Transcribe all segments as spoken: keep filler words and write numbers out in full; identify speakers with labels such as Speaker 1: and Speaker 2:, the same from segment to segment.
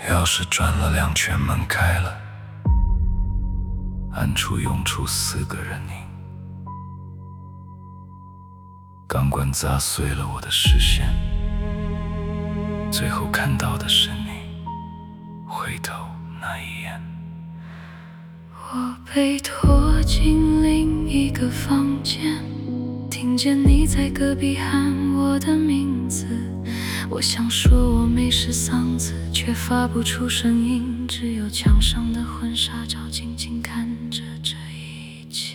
Speaker 1: 钥匙转了两圈，门开了，暗处涌出四个人影，钢管砸碎了我的视线，最后看到的是你，回头那一眼。
Speaker 2: 我被拖进另一个房间，听见你在隔壁喊我的名字，我想说我没事嗓子，却发不出声音，只有墙上的婚纱照静静看着这一切。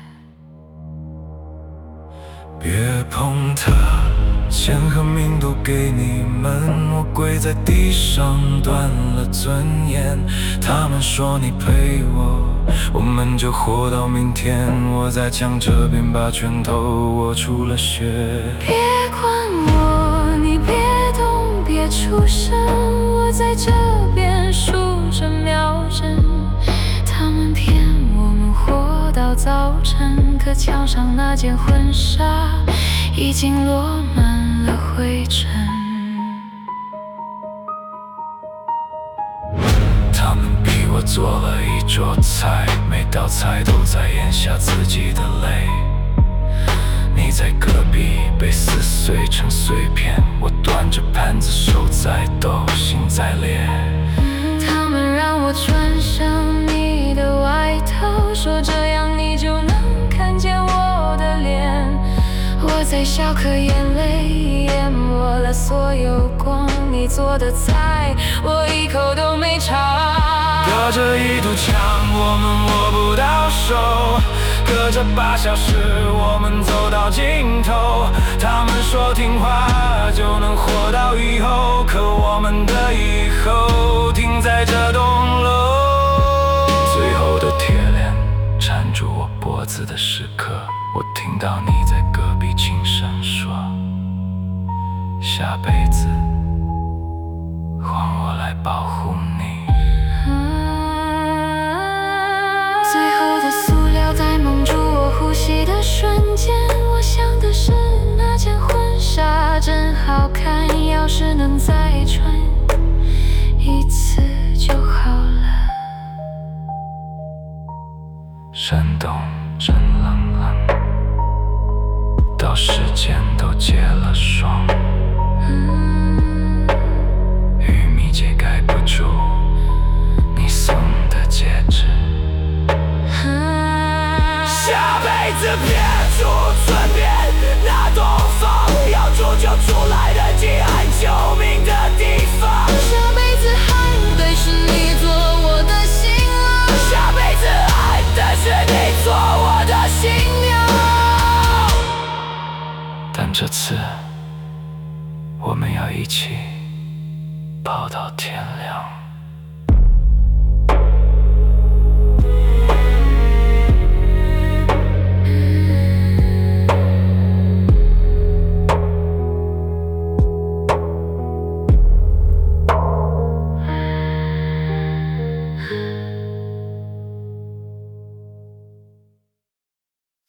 Speaker 1: 别碰它，钱和命都给你们，我跪在地上断了尊严。他们说你陪我，我们就活到明天。我在墙这边把拳头握出了血。
Speaker 2: 别管我，你别动，别出声，我在这边数着秒针。他们骗我们活到早晨，可墙上那件婚纱已经落满了灰尘。
Speaker 1: 他们逼我做了一桌菜，每道菜都在咽下自己的泪。你在隔壁被撕碎成碎片，我端着盘子手在抖，心在裂。
Speaker 2: 他们让我穿上你的外套，说这样你就能看见我的脸。我在笑，可眼泪淹没了所有光。你做的菜，我一口都没尝。
Speaker 1: 隔着一堵墙，我们握不到手，隔着八小时，我们走到尽头。他们说听话就能活到以后，可我们的以后停在这栋楼。最后的铁链缠住我脖子的时刻，我听到你在隔壁轻声说，下辈子换我来保护你。
Speaker 2: 最后的塑料袋蒙住我呼吸的瞬间，我想的是那件婚纱真好看，要是能再穿一次就好了。
Speaker 1: 山洞真冷冷，到时间都结了霜，玉米秸盖不住你送的戒指。下辈子别住村边那栋房，要住就住来得及喊救命的地方。
Speaker 2: 下辈子还得是你做我的新郎，
Speaker 1: 下辈子还得是你做我的新娘。但这次我们要一起跑到天亮。